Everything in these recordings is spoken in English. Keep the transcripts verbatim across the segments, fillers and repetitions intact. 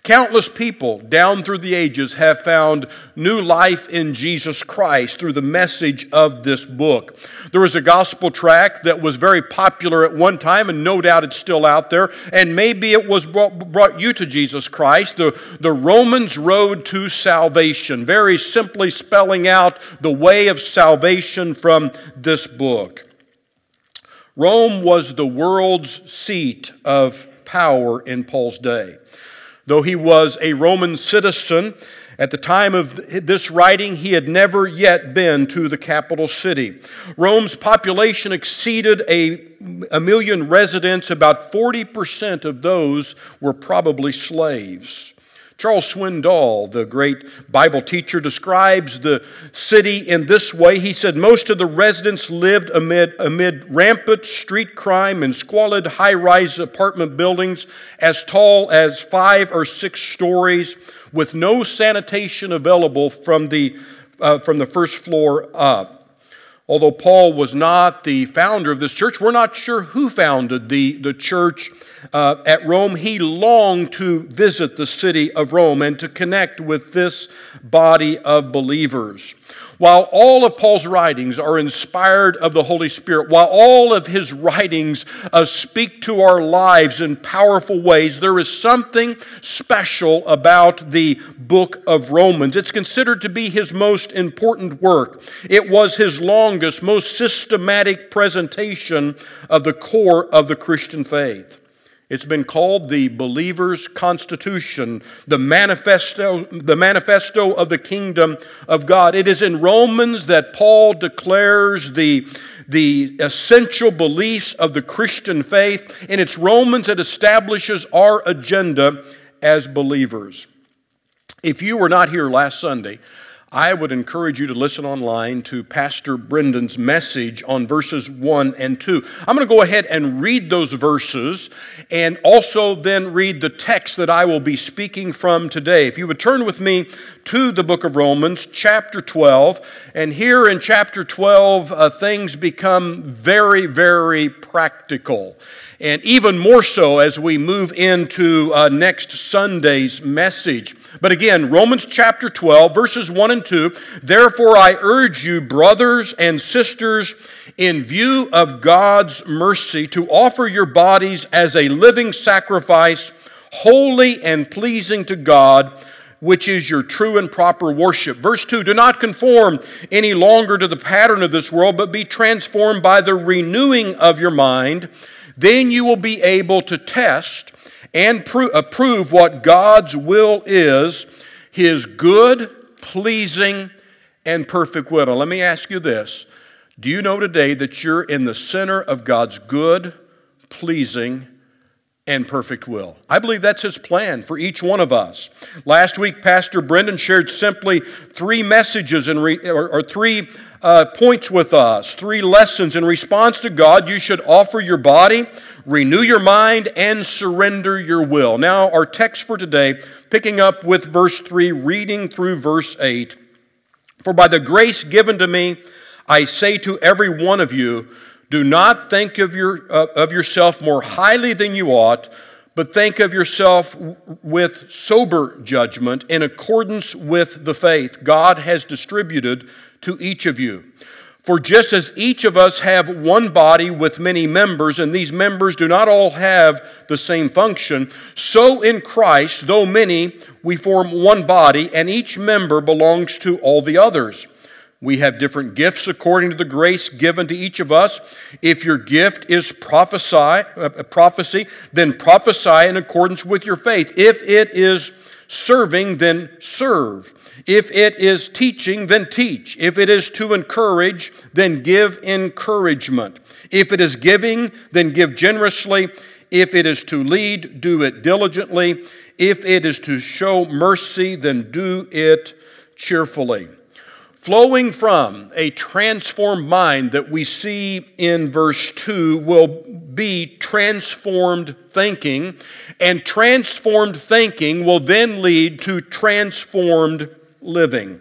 Countless people down through the ages have found new life in Jesus Christ through the message of this book. There was a gospel tract that was very popular at one time, and no doubt it's still out there, and maybe it was what brought you to Jesus Christ, the, the Romans Road to Salvation, very simply spelling out the way of salvation from this book. Rome was the world's seat of power in Paul's day. Though he was a Roman citizen, at the time of this writing, he had never yet been to the capital city. Rome's population exceeded a, a million residents. About forty percent of those were probably slaves. Charles Swindoll, the great Bible teacher, describes the city in this way. He said, most of the residents lived amid, amid rampant street crime and squalid high-rise apartment buildings as tall as five or six stories, with no sanitation available from the, uh, from the first floor up. Although Paul was not the founder of this church, we're not sure who founded the, the church uh, at Rome. He longed to visit the city of Rome and to connect with this body of believers. While all of Paul's writings are inspired of the Holy Spirit, while all of his writings uh, speak to our lives in powerful ways, there is something special about the book of Romans. It's considered to be his most important work. It was his longest, most systematic presentation of the core of the Christian faith. It's been called the believer's constitution, the manifesto, the manifesto of the kingdom of God. It is in Romans that Paul declares the, the essential beliefs of the Christian faith, and it's Romans that establishes our agenda as believers. If you were not here last Sunday, I would encourage you to listen online to Pastor Brendan's message on verses one and two. I'm going to go ahead and read those verses and also then read the text that I will be speaking from today. If you would turn with me to the book of Romans, chapter twelve, and here in chapter twelve, uh, things become very, very practical. And even more so as we move into uh, next Sunday's message. But again, Romans chapter twelve, verses one and two, therefore I urge you, brothers and sisters, in view of God's mercy, to offer your bodies as a living sacrifice, holy and pleasing to God, which is your true and proper worship. Verse two, do not conform any longer to the pattern of this world, but be transformed by the renewing of your mind. Then you will be able to test and pro- approve what God's will is, His good, pleasing, and perfect will. Now, let me ask you this. Do you know today that you're in the center of God's good, pleasing, and perfect will? I believe that's His plan for each one of us. Last week, Pastor Brendan shared simply three messages in re- or, or three uh, points with us, three lessons. In response to God, you should offer your body, renew your mind, and surrender your will. Now, our text for today, picking up with verse three, reading through verse eight. For by the grace given to me, I say to every one of you, do not think of your uh, of yourself more highly than you ought, but think of yourself w- with sober judgment in accordance with the faith God has distributed to each of you. For just as each of us have one body with many members, and these members do not all have the same function, so in Christ, though many, we form one body, and each member belongs to all the others. We have different gifts according to the grace given to each of us. If your gift is prophesy, uh, prophecy, then prophesy in accordance with your faith. If it is serving, then serve. If it is teaching, then teach. If it is to encourage, then give encouragement. If it is giving, then give generously. If it is to lead, do it diligently. If it is to show mercy, then do it cheerfully. Flowing from a transformed mind that we see in verse two will be transformed thinking, and transformed thinking will then lead to transformed living.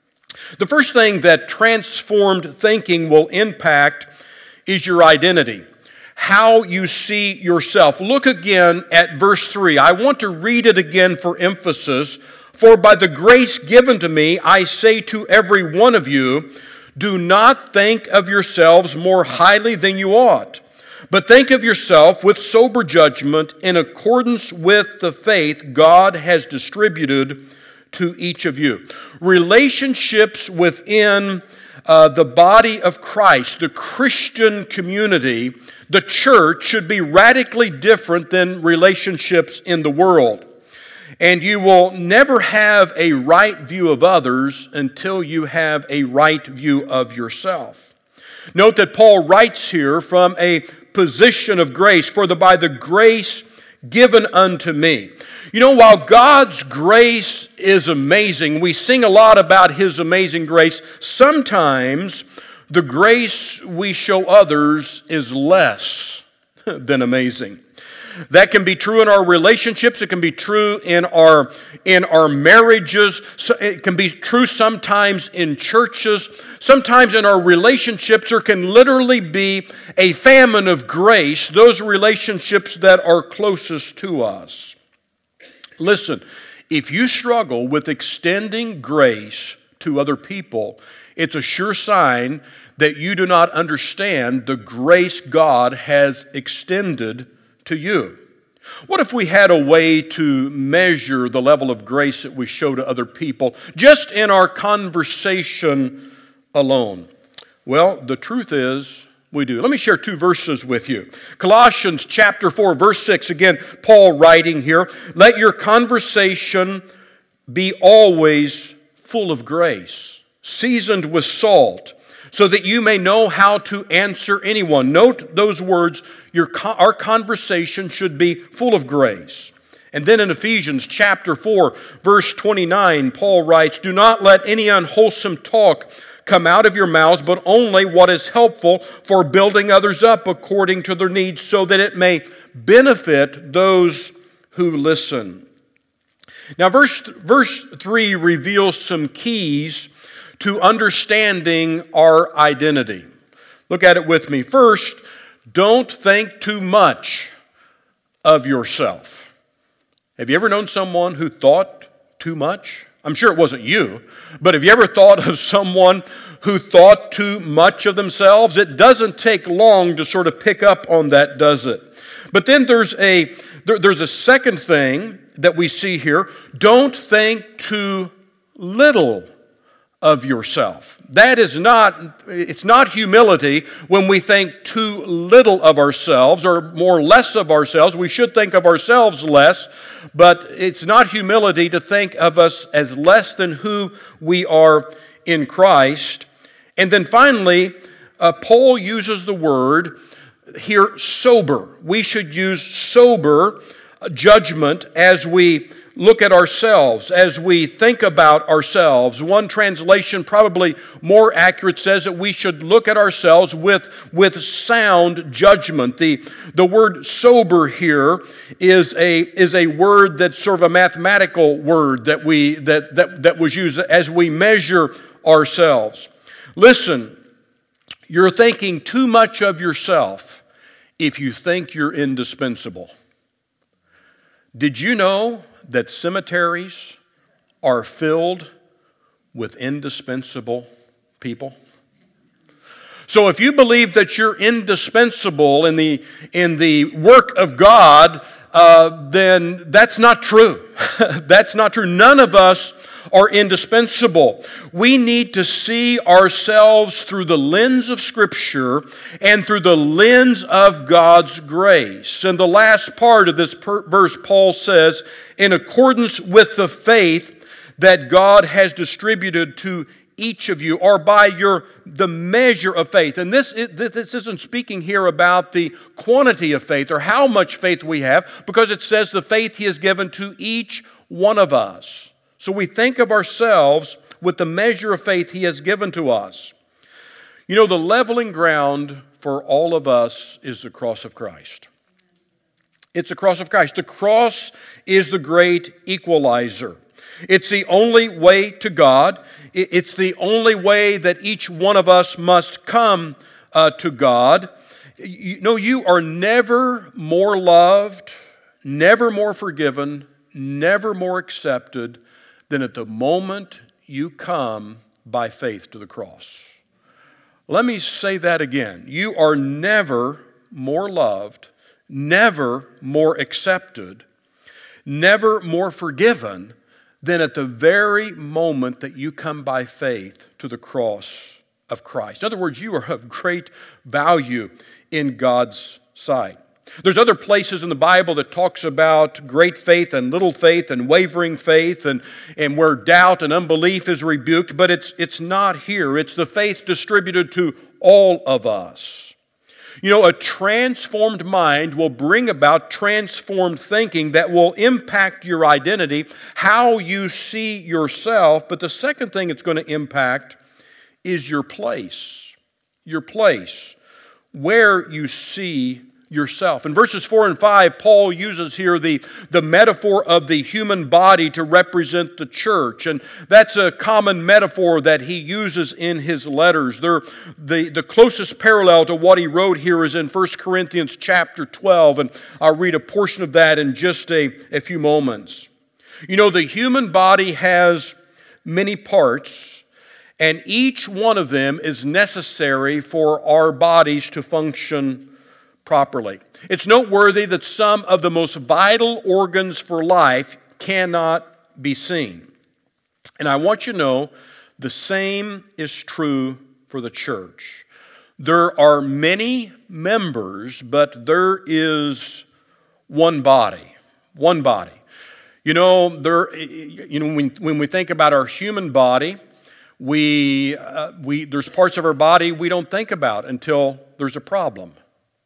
The first thing that transformed thinking will impact is your identity. how you see yourself. Look again at verse three. I want to read it again for emphasis. For by the grace given to me, I say to every one of you, do not think of yourselves more highly than you ought, but think of yourself with sober judgment in accordance with the faith God has distributed to each of you. Relationships within uh, the body of Christ, the Christian community, the church, should be radically different than relationships in the world. And you will never have a right view of others until you have a right view of yourself. Note that Paul writes here from a position of grace, for the by the grace given unto me. You know, while God's grace is amazing, we sing a lot about His amazing grace, sometimes the grace we show others is less than amazing. That can be true in our relationships. It can be true in our, in our marriages. It can be true sometimes in churches. Sometimes in our relationships, there can literally be a famine of grace, those relationships that are closest to us. Listen, if you struggle with extending grace to other people, it's a sure sign that you do not understand the grace God has extended to you. What if we had a way to measure the level of grace that we show to other people just in our conversation alone? Well, the truth is, we do. Let me share two verses with you. Colossians chapter four, verse six. Again, Paul writing here, let your conversation be always full of grace, seasoned with salt, so that you may know how to answer anyone. Note those words, your, our conversation should be full of grace. And then in Ephesians chapter four, verse twenty-nine, Paul writes, do not let any unwholesome talk come out of your mouths, but only what is helpful for building others up according to their needs, so that it may benefit those who listen. Now, verse, verse three reveals some keys to understanding our identity. Look at it with me. First, don't think too much of yourself. Have you ever known someone who thought too much? I'm sure it wasn't you, but have you ever thought of someone who thought too much of themselves? It doesn't take long to sort of pick up on that, does it? But then there's a there, there's a second thing that we see here. Don't think too little of yourself. That is not, it's not humility when we think too little of ourselves or more less of ourselves. We should think of ourselves less, but it's not humility to think of us as less than who we are in Christ. And then finally, uh, Paul uses the word here, sober. We should use sober judgment as we look at ourselves, as we think about ourselves. One translation, probably more accurate, says that we should look at ourselves with, with sound judgment. The, the word sober here is a, is a word that's sort of a mathematical word that, we, that, that, that was used as we measure ourselves. Listen, you're thinking too much of yourself if you think you're indispensable. Did you know that cemeteries are filled with indispensable people? So if you believe that you're indispensable in the, in the work of God, uh, then that's not true. That's not true. None of us are indispensable. We need to see ourselves through the lens of Scripture and through the lens of God's grace. And the last part of this per- verse, Paul says, in accordance with the faith that God has distributed to each of you, or by your the measure of faith. And this, this isn't speaking here about the quantity of faith or how much faith we have, because it says the faith He has given to each one of us. So we think of ourselves with the measure of faith He has given to us. You know, the leveling ground for all of us is the cross of Christ. It's the cross of Christ. The cross is the great equalizer. It's the only way to God. It's the only way that each one of us must come uh, to God. You know, you are never more loved, never more forgiven, never more accepted than at the moment you come by faith to the cross. Let me say that again. You are never more loved, never more accepted, never more forgiven than at the very moment that you come by faith to the cross of Christ. In other words, you are of great value in God's sight. There's other places in the Bible that talks about great faith and little faith and wavering faith and, and where doubt and unbelief is rebuked, but it's, it's not here. It's the faith distributed to all of us. You know, a transformed mind will bring about transformed thinking that will impact your identity, how you see yourself. But the second thing it's going to impact is your place. Your place. Where you see yourself. In verses four and five, Paul uses here the, the metaphor of the human body to represent the church. And that's a common metaphor that he uses in his letters. They're, the, the closest parallel to what he wrote here is in First Corinthians chapter twelve. And I'll read a portion of that in just a, a few moments. You know, the human body has many parts, and each one of them is necessary for our bodies to function properly. It's noteworthy that some of the most vital organs for life cannot be seen. And I want you to know the same is true for the church. There are many members, but there is one body. One body. You know, there. You know, when, when we think about our human body, we uh, we there's parts of our body we don't think about until there's a problem.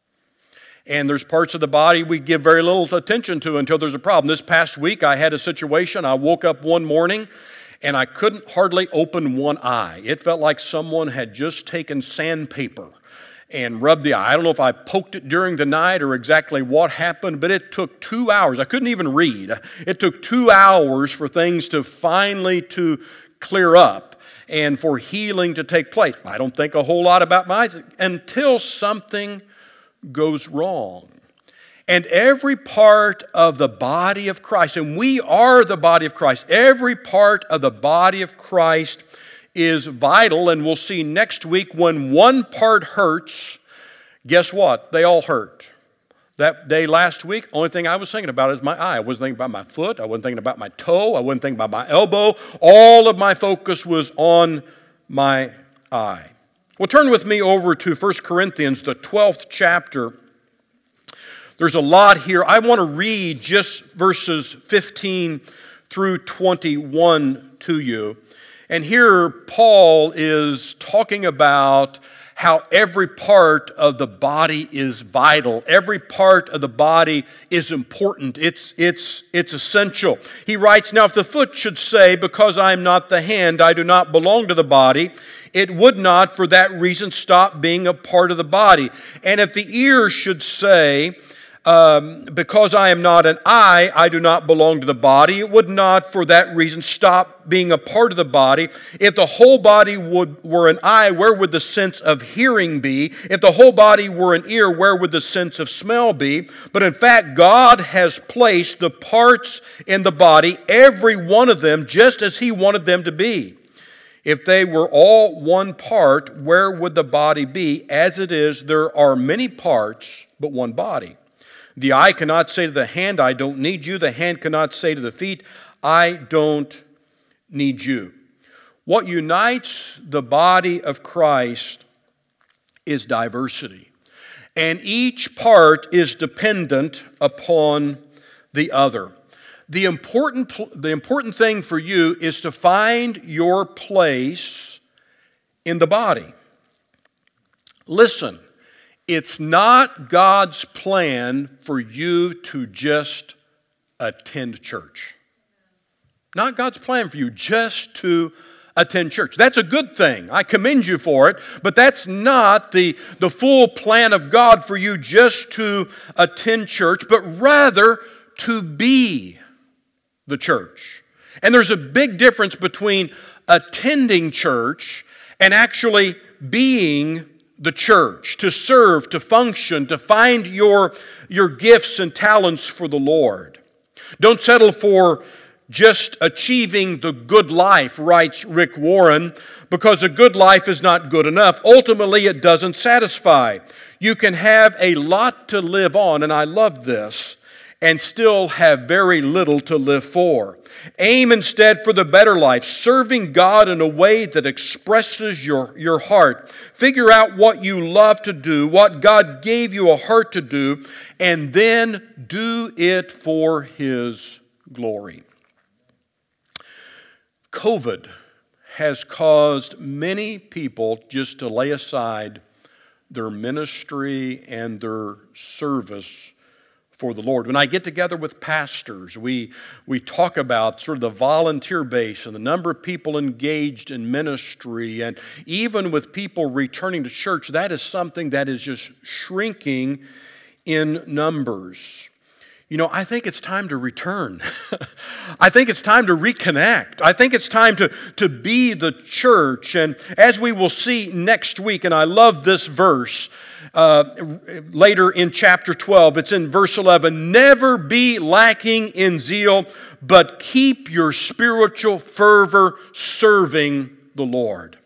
And there's parts of the body we give very little attention to until there's a problem. This past week, I had a situation. I woke up one morning, and I couldn't hardly open one eye. It felt like someone had just taken sandpaper and rubbed the eye. I don't know if I poked it during the night or exactly what happened, but it took two hours. I couldn't even read. It took two hours for things to finally to clear up and for healing to take place. I don't think a whole lot about my eyes until something goes wrong. And every part of the body of Christ, and we are the body of Christ, every part of the body of Christ is vital, and we'll see next week when one part hurts, guess what? They all hurt. That day last week, only thing I was thinking about is my eye. I wasn't thinking about my foot. I wasn't thinking about my toe. I wasn't thinking about my elbow. All of my focus was on my eye. Well, turn with me over to First Corinthians, the twelfth chapter. There's a lot here. I want to read just verses fifteen through twenty-one to you. And here Paul is talking about how every part of the body is vital. Every part of the body is important. It's, it's, it's essential. He writes, "Now if the foot should say, because I am not the hand, I do not belong to the body, it would not for that reason stop being a part of the body. And if the ear should say, um, because I am not an eye, I do not belong to the body, it would not for that reason stop being a part of the body. If the whole body would, were an eye, where would the sense of hearing be? If the whole body were an ear, where would the sense of smell be? But in fact, God has placed the parts in the body, every one of them, just as He wanted them to be. If they were all one part, where would the body be? As it is, there are many parts, but one body. The eye cannot say to the hand, I don't need you. The hand cannot say to the feet, I don't need you." What unites the body of Christ is diversity. And each part is dependent upon the other. The important, the important thing for you is to find your place in the body. Listen. It's not God's plan for you to just attend church. Not God's plan for you just to attend church. That's a good thing. I commend you for it, but that's not the, the full plan of God for you just to attend church, but rather to be the church. And there's a big difference between attending church and actually being the church, to serve, to function, to find your, your gifts and talents for the Lord. Don't settle for just achieving the good life, writes Rick Warren, because a good life is not good enough. Ultimately, it doesn't satisfy. You can have a lot to live on, and I love this, and still have very little to live for. Aim instead for the better life, serving God in a way that expresses your, your heart. Figure out what you love to do, what God gave you a heart to do, and then do it for His glory. COVID has caused many people just to lay aside their ministry and their service for the Lord. When I get together with pastors, we, we talk about sort of the volunteer base and the number of people engaged in ministry, and even with people returning to church, that is something that is just shrinking in numbers. You know, I think it's time to return. I think it's time to reconnect. I think it's time to, to be the church. And as we will see next week, and I love this verse, uh, later in chapter twelve, it's in verse eleven, never be lacking in zeal, but keep your spiritual fervor serving the Lord.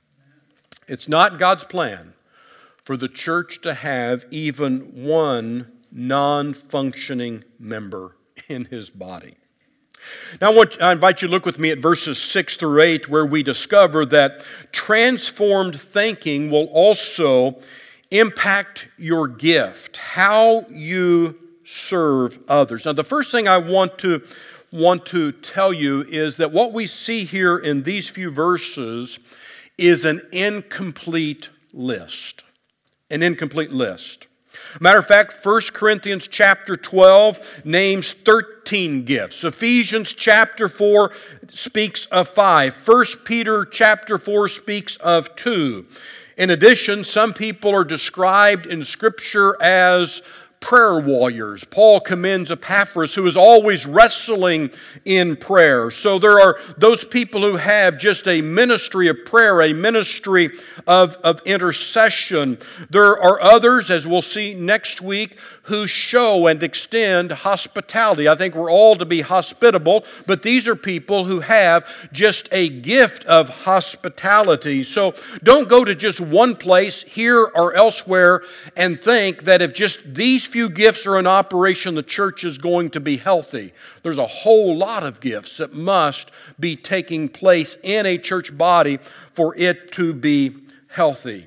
It's not God's plan for the church to have even one non-functioning member in His body. Now I, want, I invite you to look with me at verses six through eight, where we discover that transformed thinking will also impact your gift, how you serve others. Now the first thing I want to, want to tell you is that what we see here in these few verses is an incomplete list. An incomplete list. Matter of fact, First Corinthians chapter twelve names thirteen gifts. Ephesians chapter four speaks of five. First Peter chapter four speaks of two. In addition, some people are described in Scripture as prayer warriors. Paul commends Epaphras, who is always wrestling in prayer. So there are those people who have just a ministry of prayer, a ministry of, of intercession. There are others, as we'll see next week, who show and extend hospitality. I think we're all to be hospitable, but these are people who have just a gift of hospitality. So don't go to just one place, here or elsewhere, and think that if just these few gifts are in operation, the church is going to be healthy. There's a whole lot of gifts that must be taking place in a church body for it to be healthy.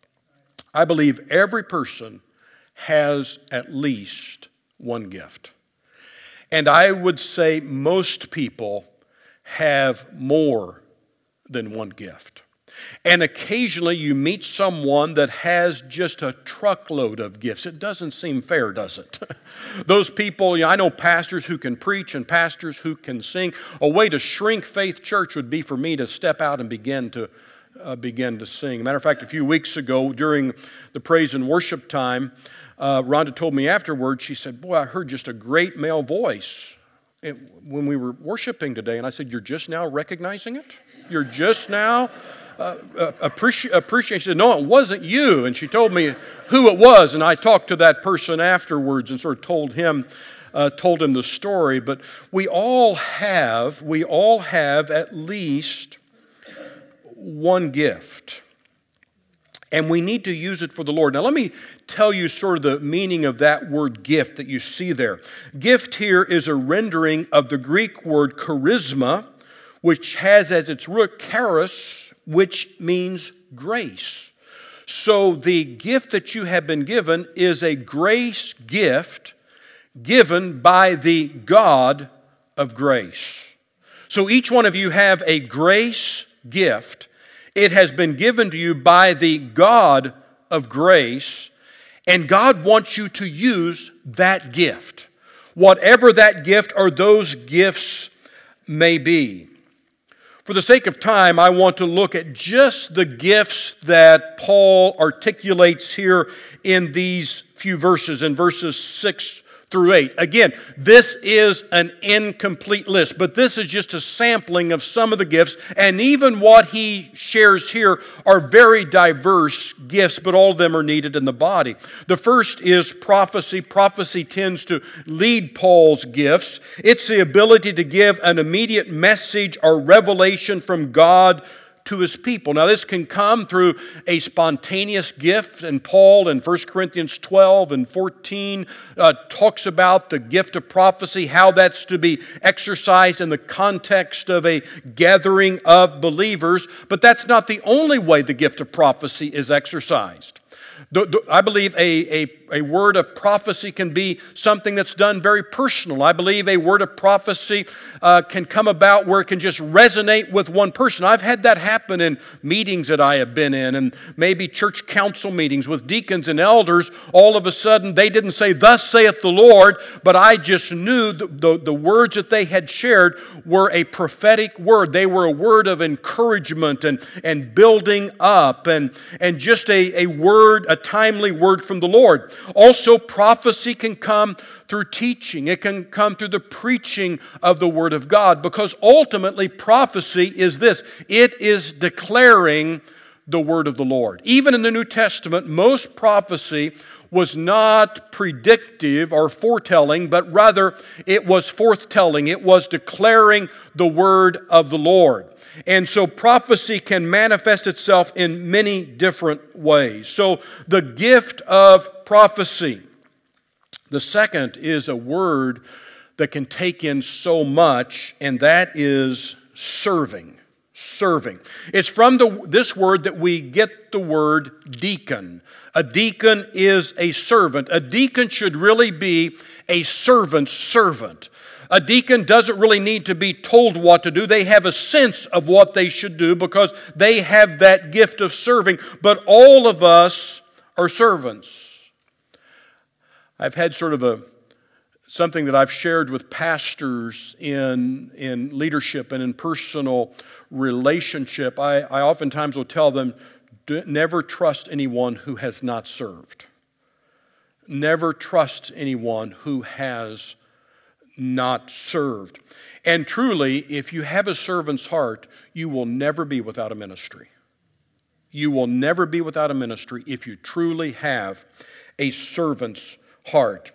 I believe every person has at least one gift. And I would say most people have more than one gift. And occasionally you meet someone that has just a truckload of gifts. It doesn't seem fair, does it? Those people, you know, I know pastors who can preach and pastors who can sing. A way to shrink Faith Church would be for me to step out and begin to uh, begin to sing. Matter of fact, a few weeks ago during the praise and worship time, uh, Rhonda told me afterwards, she said, boy, I heard just a great male voice when we were worshiping today. And I said, you're just now recognizing it? You're just now uh, uh, appreciate, appreciate. She said, no, it wasn't you. And she told me who it was. And I talked to that person afterwards and sort of told him, uh, told him the story. But we all have, we all have at least one gift. And we need to use it for the Lord. Now let me tell you sort of the meaning of that word gift that you see there. Gift here is a rendering of the Greek word charisma, which has as its root charis, which means grace. So the gift that you have been given is a grace gift given by the God of grace. So each one of you have a grace gift. It has been given to you by the God of grace, and God wants you to use that gift, whatever that gift or those gifts may be. For the sake of time, I want to look at just the gifts that Paul articulates here in these few verses, in verses six through eight. Again, this is an incomplete list, but this is just a sampling of some of the gifts, and even what he shares here are very diverse gifts, but all of them are needed in the body. The first is prophecy. Prophecy tends to lead Paul's gifts. It's the ability to give an immediate message or revelation from God to his people. Now, this can come through a spontaneous gift, and Paul in First Corinthians twelve and fourteen uh, talks about the gift of prophecy, how that's to be exercised in the context of a gathering of believers. But that's not the only way the gift of prophecy is exercised. The, the, I believe a, a, a word of prophecy can be something that's done very personal. I believe a word of prophecy uh, can come about where it can just resonate with one person. I've had that happen in meetings that I have been in, and maybe church council meetings with deacons and elders. All of a sudden, they didn't say, "Thus saith the Lord," but I just knew the, the, the words that they had shared were a prophetic word. They were a word of encouragement and, and building up, and, and just a, a word, a timely word from the Lord. Also, prophecy can come through teaching. It can come through the preaching of the Word of God, because ultimately prophecy is this: it is declaring the Word of the Lord. Even in the New Testament, most prophecy was not predictive or foretelling, but rather it was forthtelling. It was declaring the Word of the Lord. And so prophecy can manifest itself in many different ways. So the gift of prophecy. The second is a word that can take in so much, and that is serving. Serving. It's from the, this word that we get the word deacon. A deacon is a servant. A deacon should really be a servant's servant. A deacon doesn't really need to be told what to do. They have a sense of what they should do because they have that gift of serving. But all of us are servants. I've had sort of a something that I've shared with pastors in, in leadership and in personal relationship. I, I oftentimes will tell them, never trust anyone who has not served. Never trust anyone who has not served. And truly, if you have a servant's heart, you will never be without a ministry. You will never be without a ministry if you truly have a servant's heart.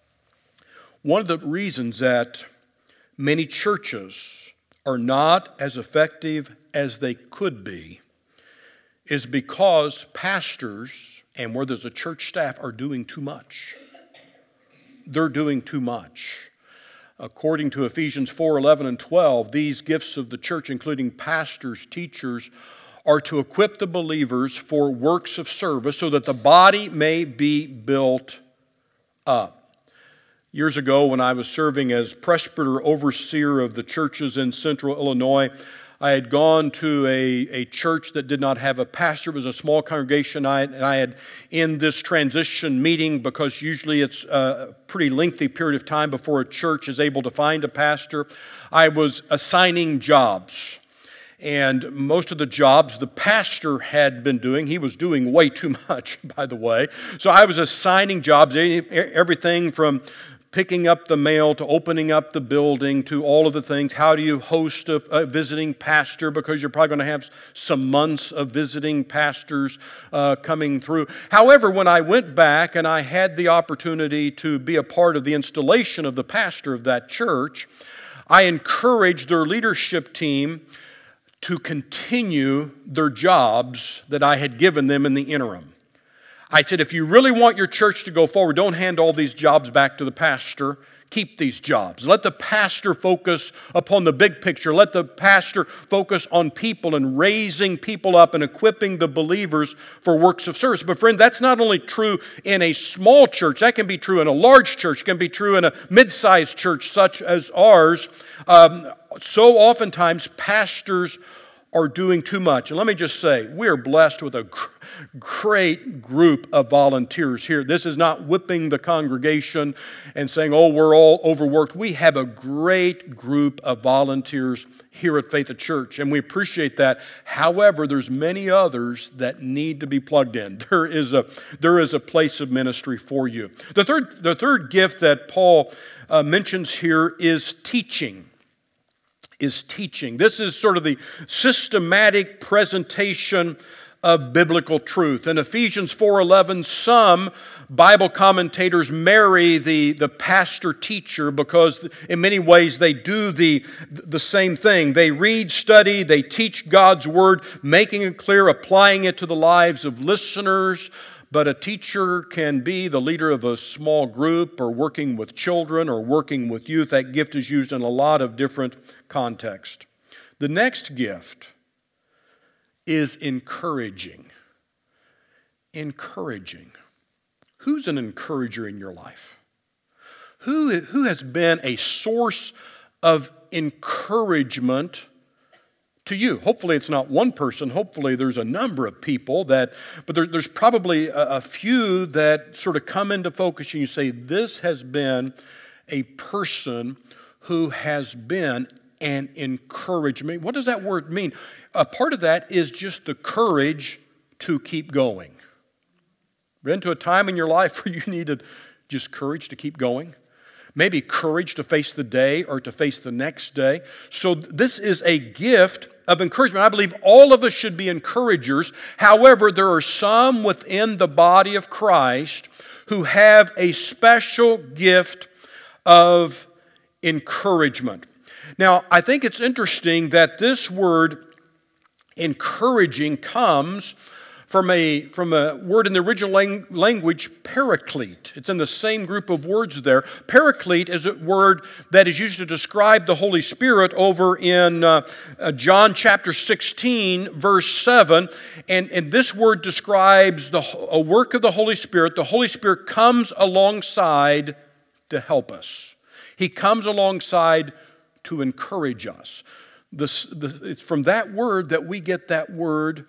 One of the reasons that many churches are not as effective as they could be is because pastors and where there's a church staff are doing too much. They're doing too much. According to Ephesians four, eleven, and twelve, these gifts of the church, including pastors, teachers, are to equip the believers for works of service so that the body may be built up. Years ago, when I was serving as presbyter overseer of the churches in central Illinois, I had gone to a, a church that did not have a pastor. It was a small congregation, I, and I had in this transition meeting, because usually it's a pretty lengthy period of time before a church is able to find a pastor, I was assigning jobs. And most of the jobs the pastor had been doing, he was doing way too much, by the way. So I was assigning jobs, everything from picking up the mail to opening up the building to all of the things. How do you host a, a visiting pastor? Because you're probably going to have some months of visiting pastors uh, coming through. However, when I went back and I had the opportunity to be a part of the installation of the pastor of that church, I encouraged their leadership team to continue their jobs that I had given them in the interim. I said, if you really want your church to go forward, don't hand all these jobs back to the pastor. Keep these jobs. Let the pastor focus upon the big picture. Let the pastor focus on people and raising people up and equipping the believers for works of service. But friend, that's not only true in a small church. That can be true in a large church. It can be true in a mid-sized church such as ours. Um, so oftentimes, pastors are doing too much. And let me just say, we are blessed with a great group of volunteers here. This is not whipping the congregation and saying, oh, we're all overworked. We have a great group of volunteers here at Faith at Church, and we appreciate that. However, there's many others that need to be plugged in. There is a, there is a place of ministry for you. The third, the third gift that Paul uh, mentions here is teaching. is teaching. This is sort of the systematic presentation of biblical truth. In Ephesians four eleven, some Bible commentators marry the, the pastor-teacher because in many ways they do the, the same thing. They read, study, they teach God's Word, making it clear, applying it to the lives of listeners. But a teacher can be the leader of a small group or working with children or working with youth. That gift is used in a lot of different contexts. The next gift is encouraging. Encouraging. Who's an encourager in your life? Who, who has been a source of encouragement to you? Hopefully it's not one person. Hopefully there's a number of people that, but there, there's probably a, a few that sort of come into focus and you say, this has been a person who has been an encouragement. What does that word mean? A part of that is just the courage to keep going. Been to a time in your life where you needed just courage to keep going? Maybe courage to face the day or to face the next day. So this is a gift of encouragement. I believe all of us should be encouragers. However, there are some within the body of Christ who have a special gift of encouragement. Now, I think it's interesting that this word encouraging comes from a, from a word in the original lang- language, paraclete. It's in the same group of words there. Paraclete is a word that is used to describe the Holy Spirit over in uh, uh, John chapter sixteen, verse seven. And, and this word describes the, a work of the Holy Spirit. The Holy Spirit comes alongside to help us. He comes alongside to encourage us. This, this, it's from that word that we get that word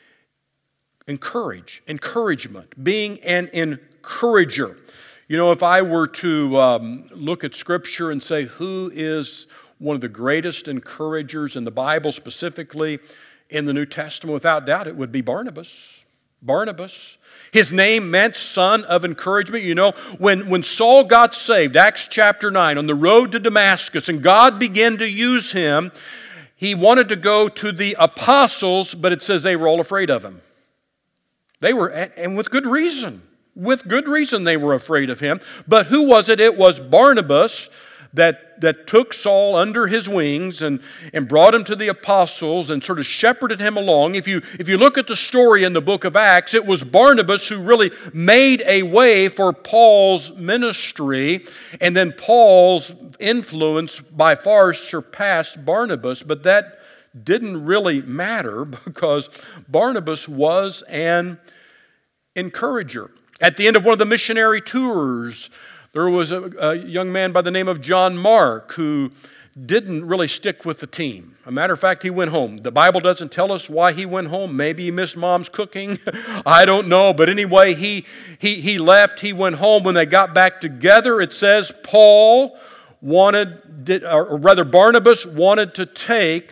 encourage, encouragement, being an encourager. You know, if I were to um, look at Scripture and say, who is one of the greatest encouragers in the Bible, specifically in the New Testament, without doubt, it would be Barnabas. Barnabas. His name meant son of encouragement. You know, when, when Saul got saved, Acts chapter nine, on the road to Damascus, and God began to use him, he wanted to go to the apostles, but it says they were all afraid of him. They were, and with good reason. With good reason they were afraid of him. But who was it? It was Barnabas that, that took Saul under his wings and, and brought him to the apostles and sort of shepherded him along. If you, if you look at the story in the book of Acts, it was Barnabas who really made a way for Paul's ministry. And then Paul's influence by far surpassed Barnabas. But that didn't really matter because Barnabas was an encourager. At the end of one of the missionary tours, there was a, a young man by the name of John Mark who didn't really stick with the team. As a matter of fact, he went home. The Bible doesn't tell us why he went home. Maybe he missed mom's cooking. I don't know. But anyway, he, he, he left. He went home. When they got back together, it says Paul wanted, did, or rather Barnabas wanted to take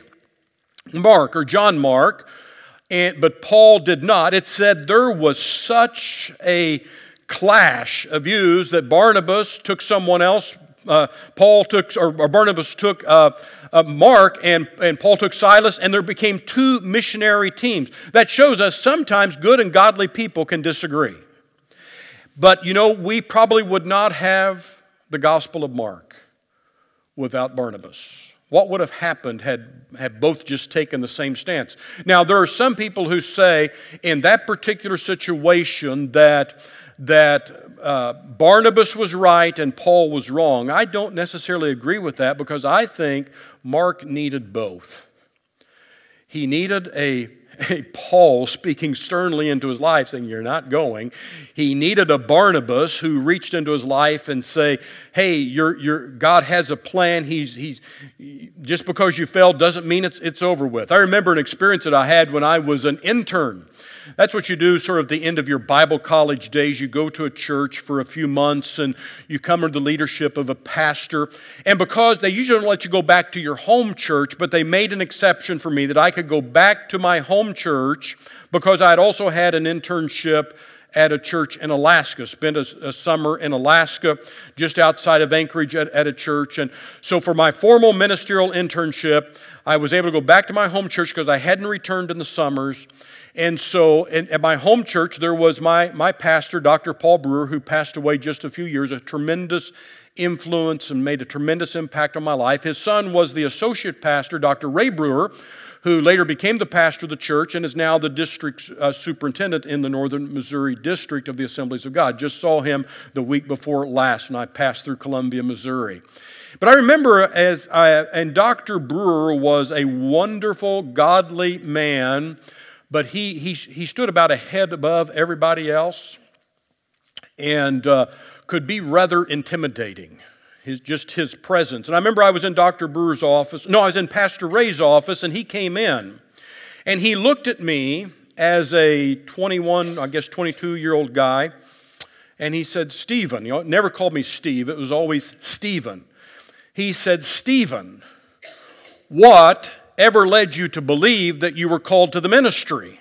Mark or John Mark, and, but Paul did not. It said there was such a clash of views that Barnabas took someone else. Uh, Paul took, or, or Barnabas took uh, uh, Mark, and, and Paul took Silas, and there became two missionary teams. That shows us sometimes good and godly people can disagree. But you know, we probably would not have the Gospel of Mark without Barnabas. What would have happened had, had both just taken the same stance? Now, there are some people who say in that particular situation that, that uh, Barnabas was right and Paul was wrong. I don't necessarily agree with that because I think Mark needed both. He needed a, a Paul speaking sternly into his life, saying, you're not going. He needed a Barnabas who reached into his life and say, hey, you're, you're, God has a plan. He's, he's, just because you failed doesn't mean it's, it's over with. I remember an experience that I had when I was an intern. That's what you do sort of at the end of your Bible college days. You go to a church for a few months and you come under the leadership of a pastor. And because they usually don't let you go back to your home church, but they made an exception for me that I could go back to my home church because I had also had an internship at a church in Alaska, spent a, a summer in Alaska, just outside of Anchorage at, at a church. And so for my formal ministerial internship, I was able to go back to my home church because I hadn't returned in the summers. And so in, at my home church, there was my, my pastor, Doctor Paul Brewer, who passed away just a few years, a tremendous influence and made a tremendous impact on my life. His son was the associate pastor, Doctor Ray Brewer, who later became the pastor of the church and is now the district uh, superintendent in the Northern Missouri District of the Assemblies of God. Just saw him the week before last when I passed through Columbia, Missouri. But I remember as I, and Doctor Brewer was a wonderful, godly man, but he, he, he stood about a head above everybody else and uh, could be rather intimidating, his, just his presence. And I remember I was in Doctor Brewer's office. No, I was in Pastor Ray's office, and he came in. And he looked at me as a twenty-one, I guess twenty-two-year-old guy, and he said, Stephen, you know, never called me Steve. It was always Stephen. He said, Stephen, what ever led you to believe that you were called to the ministry?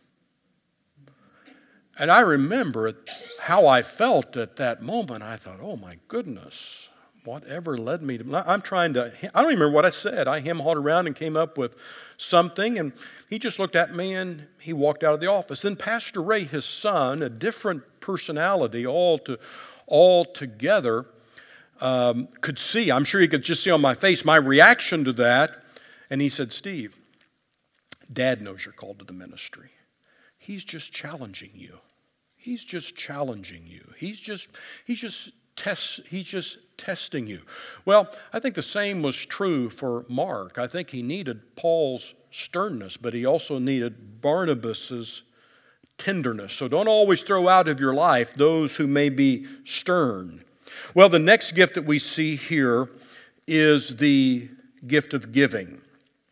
And I remember how I felt at that moment. I thought, oh my goodness, whatever led me to... I'm trying to... I don't even remember what I said. I hem-hawed around and came up with something, and he just looked at me and he walked out of the office. Then Pastor Ray, his son, a different personality all to, all together, um, could see, I'm sure he could just see on my face, my reaction to that. And he said, Steve, Dad knows you're called to the ministry. He's just challenging you. He's just challenging you. He's just, he's just test, he's just testing you. Well, I think the same was true for Mark. I think he needed Paul's sternness, but he also needed Barnabas's tenderness. So don't always throw out of your life those who may be stern. Well, the next gift that we see here is the gift of giving.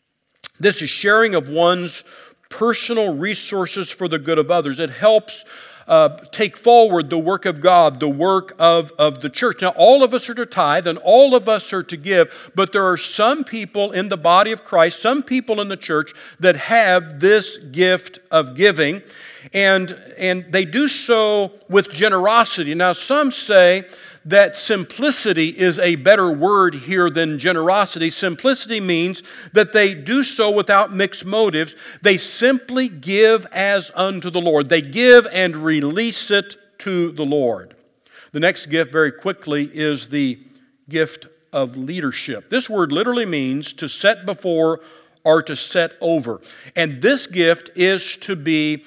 This is sharing of one's personal resources for the good of others. It helps uh, take forward the work of God, the work of, of the church. Now, all of us are to tithe and all of us are to give, but there are some people in the body of Christ, some people in the church that have this gift of giving, and, and they do so with generosity. Now, some say that simplicity is a better word here than generosity. Simplicity means that they do so without mixed motives. They simply give as unto the Lord. They give and release it to the Lord. The next gift, very quickly, is the gift of leadership. This word literally means to set before or to set over. And this gift is to be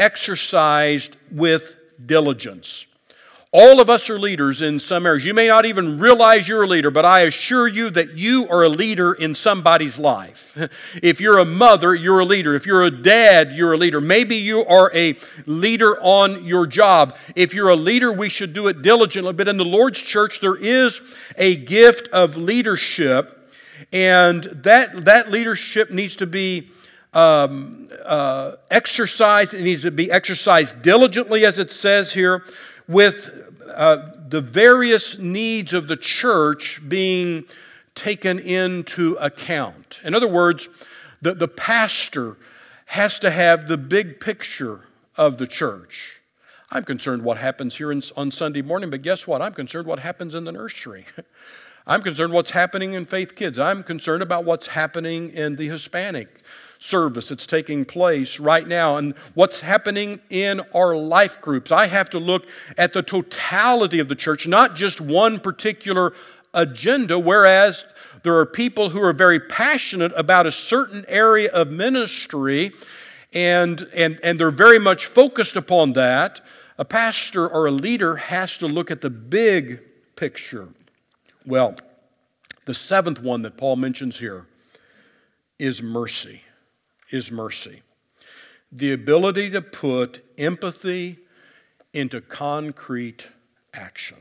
exercised with diligence. All of us are leaders in some areas. You may not even realize you're a leader, but I assure you that you are a leader in somebody's life. If you're a mother, you're a leader. If you're a dad, you're a leader. Maybe you are a leader on your job. If you're a leader, we should do it diligently. But in the Lord's church, there is a gift of leadership, and that, that leadership needs to be um, uh, exercised. It needs to be exercised diligently, as it says here, with uh, the various needs of the church being taken into account. In other words, the, the pastor has to have the big picture of the church. I'm concerned what happens here in, on Sunday morning, but guess what? I'm concerned what happens in the nursery. I'm concerned what's happening in Faith Kids. I'm concerned about what's happening in the Hispanic service that's taking place right now and what's happening in our life groups. I have to look at the totality of the church, not just one particular agenda, whereas there are people who are very passionate about a certain area of ministry and, and, and they're very much focused upon that. A pastor or a leader has to look at the big picture. Well, the seventh one that Paul mentions here is mercy. is mercy. the ability to put empathy into concrete action.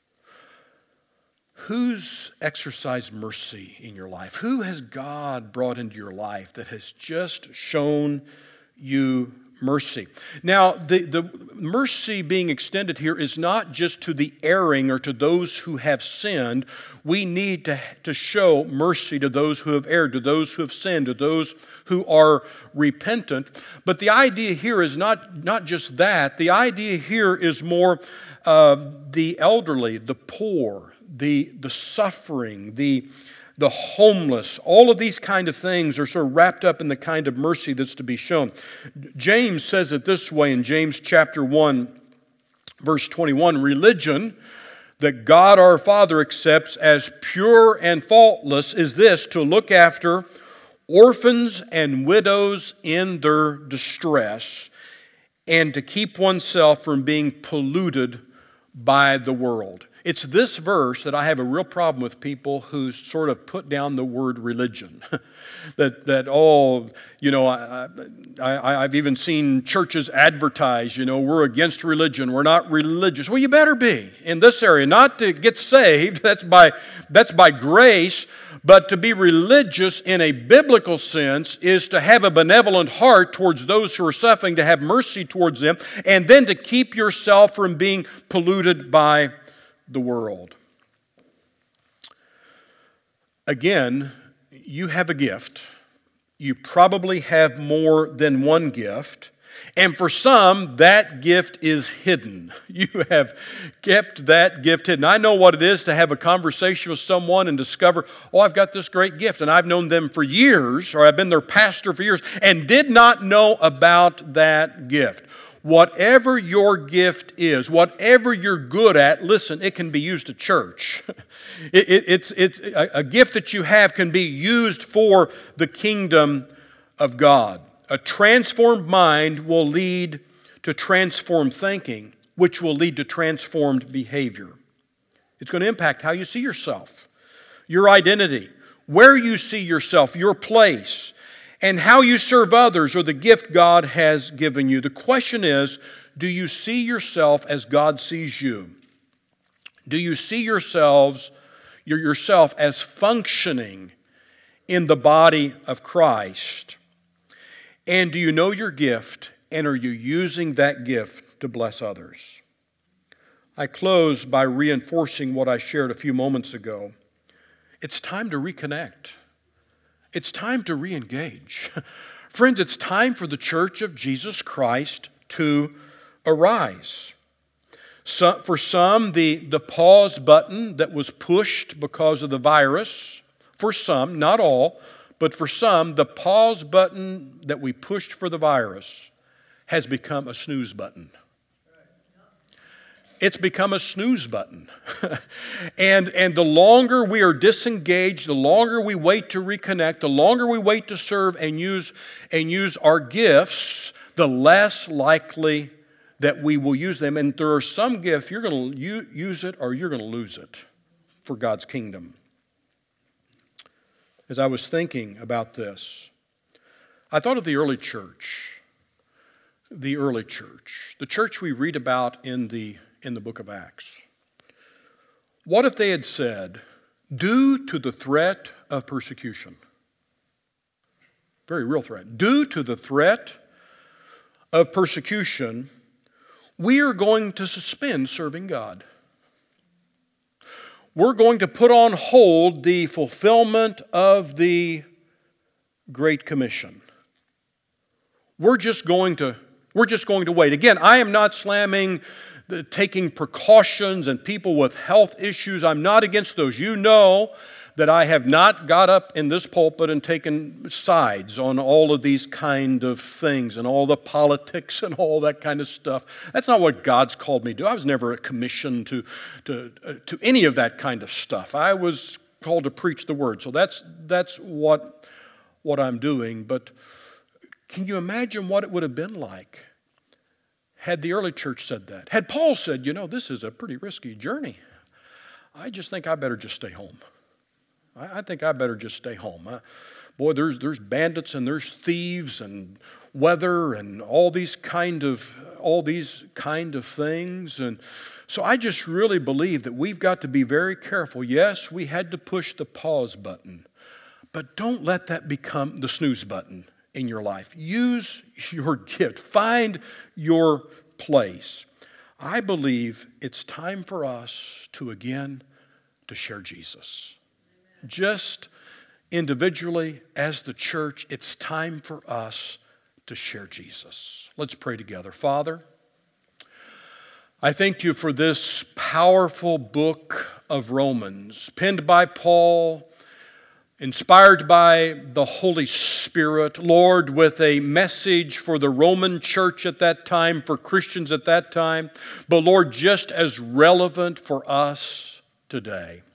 Who's exercised mercy in your life? Who has God brought into your life that has just shown you mercy? Now, the, the mercy being extended here is not just to the erring or to those who have sinned. We need to, to show mercy to those who have erred, to those who have sinned, to those who are repentant. But the idea here is not, not just that. The idea here is more uh, the elderly, the poor, the, the suffering, the the homeless. All of these kind of things are sort of wrapped up in the kind of mercy that's to be shown. James says it this way in James chapter one, verse twenty-one, religion that God our Father accepts as pure and faultless is this, to look after orphans and widows in their distress and to keep oneself from being polluted by the world. It's this verse that I have a real problem with people who sort of put down the word religion. that, that oh, you know, I, I, I've even seen churches advertise, you know, we're against religion, we're not religious. Well, you better be in this area. Not to get saved, that's by, that's by grace, but to be religious in a biblical sense is to have a benevolent heart towards those who are suffering, to have mercy towards them, and then to keep yourself from being polluted by the world. Again, you have a gift. You probably have more than one gift. And for some, that gift is hidden. You have kept that gift hidden. I know what it is to have a conversation with someone and discover, oh, I've got this great gift, and I've known them for years, or I've been their pastor for years, and did not know about that gift. Whatever your gift is, whatever you're good at, listen, it can be used at church. It, it, it's, it's a, a gift that you have can be used for the kingdom of God. A transformed mind will lead to transformed thinking, which will lead to transformed behavior. It's going to impact how you see yourself, your identity, where you see yourself, your place, and how you serve others or the gift God has given you. The question is, do you see yourself as God sees you? Do you see yourselves, yourself as functioning in the body of Christ? And do you know your gift, and are you using that gift to bless others? I close by reinforcing what I shared a few moments ago. It's time to reconnect. It's time to re-engage. Friends, it's time for the Church of Jesus Christ to arise. So, for some, the, the pause button that was pushed because of the virus, for some, not all, but for some, the pause button that we pushed for the virus has become a snooze button. It's become a snooze button. and, and the longer we are disengaged, the longer we wait to reconnect, the longer we wait to serve and use, and use our gifts, the less likely that we will use them. And there are some gifts, you're going to use it or you're going to lose it for God's kingdom. As I was thinking about this, I thought of the early church. The early church. The church we read about in the in the book of Acts. What if they had said, due to the threat of persecution, very real threat, due to the threat of persecution, we are going to suspend serving God. We're going to put on hold the fulfillment of the Great Commission. We're just going to, we're just going to wait. Again, I am not slamming the taking precautions and people with health issues. I'm not against those. You know that I have not got up in this pulpit and taken sides on all of these kind of things and all the politics and all that kind of stuff. That's not what God's called me to do. I was never commissioned to, to, uh, to any of that kind of stuff. I was called to preach the word. So that's, that's what, what I'm doing. But can you imagine what it would have been like had the early church said that? Had Paul said, you know, this is a pretty risky journey. I just think I better just stay home. I, I think I better just stay home. I, boy, there's, there's bandits and there's thieves and weather and all these kind of all these kind of things. And so I just really believe that we've got to be very careful. Yes, we had to push the pause button, but don't let that become the snooze button in your life. Use your gift. Find your place. I believe it's time for us to again to share Jesus. Just individually, as the church, it's time for us to share Jesus. Let's pray together. Father, I thank you for this powerful book of Romans, penned by Paul, inspired by the Holy Spirit, Lord, with a message for the Roman church at that time, for Christians at that time, but Lord, just as relevant for us today.